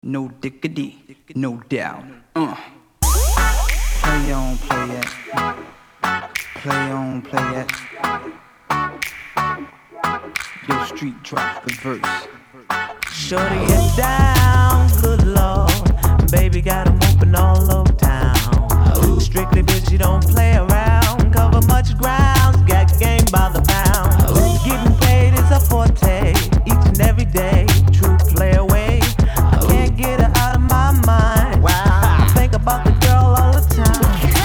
No diggity, no doubt. Play on, play it. Play on, play it. Yo, street drop the verse. Shorty get down, good lord. Baby got 'em open all over town. Strictly bitch, you don't play around. Cover much ground, got game by the pound. Getting paid is a forte, each and every day. True play away, I can't get her out of my mind. I think about the girl all the time.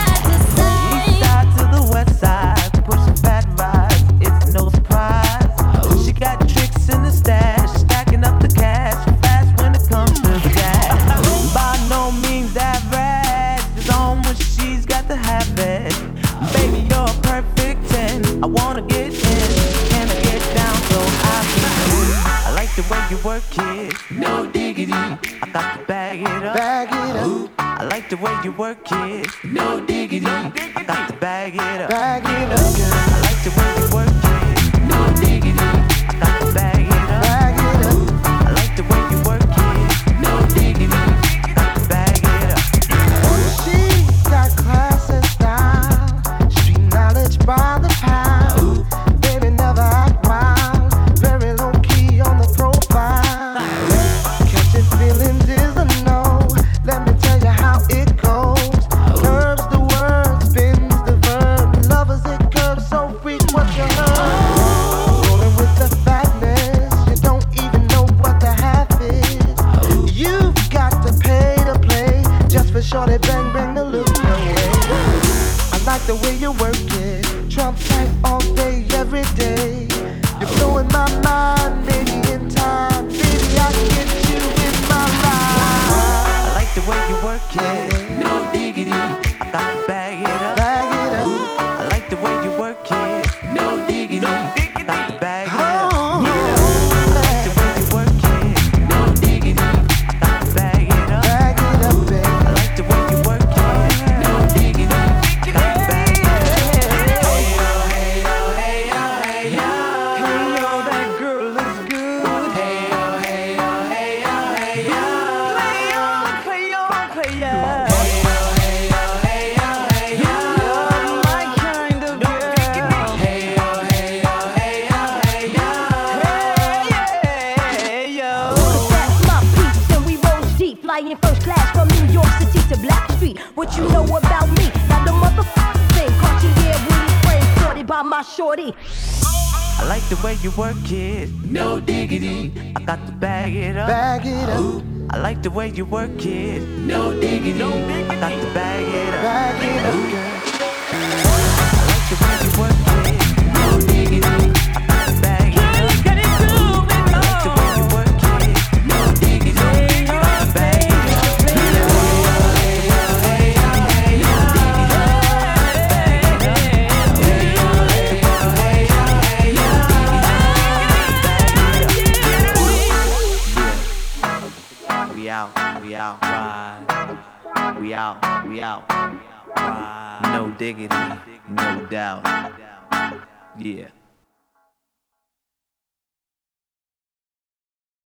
East side to the west side, pushing fat rides, it's no surprise. She got tricks in the stash, stacking up the cash fast when it comes to the gas. By no means average, it's on when she's got to have it. Baby, you're a perfect 10. I wanna get in, can I get down so I can win? I like the way you work it, no diggity. I got to bag it up, bag it up. I like the way you work it, no diggity. I got to bag it up, bag it up. I like the way you work it, no diggity. I got to bag it up, bag it up. I like the way you work it, no diggity. I got to bag it up. She got class and style, street knowledge by the pound. Baby never act wild, very low key on the profile. Catching feelings is a no. Let me tell you how it goes. Curves the word, spins the verb. Lovers it curves so freak what you heard. Rolling with the fatness, you don't even know what the half is. You've got to pay to play just for shorty bang bang to look your way. I like the way you work it, Trump tight all day, every day. You're blowing my mind, baby, in time. Baby, I can get you in my life. I like the way you work it, no diggity. I got to bag it up, Bag it up. I like the way you work it, no diggity. I got to bag it up. Oh, I like the way you work it, no diggity. I got to bag it up. bag it up, baby. I like the way you work it, no diggity. I got to bag it up. Hey yo, hey yo, hey yo, hey yo. Hey yo, that girl is good. Hey yo, hey yo, hey yo, hey yo. Play on, play on, play on. Hey yo, hey yo, hey yo, hey yo. You're my kind of girl. Hey yo, hey yo, hey yo, hey yo. Hey yo. That's my piece, and we rose deep, flying first class from New York City to Blackstreet. What you know about me? Not the motherfucking thing. Cartier with his frame, sorted by my shorty. I like the way you work it, no diggity. I got to bag it up. Bag it up, I like the way you work it, no diggity. I got to bag it up. bag it up, girl. I like the way you work it, no diggity. I got to bag it up. I like the way you work it, no diggity. I got to bag it up. We out, we out, ride. We out, we out, ride. No diggity, no doubt. Yeah.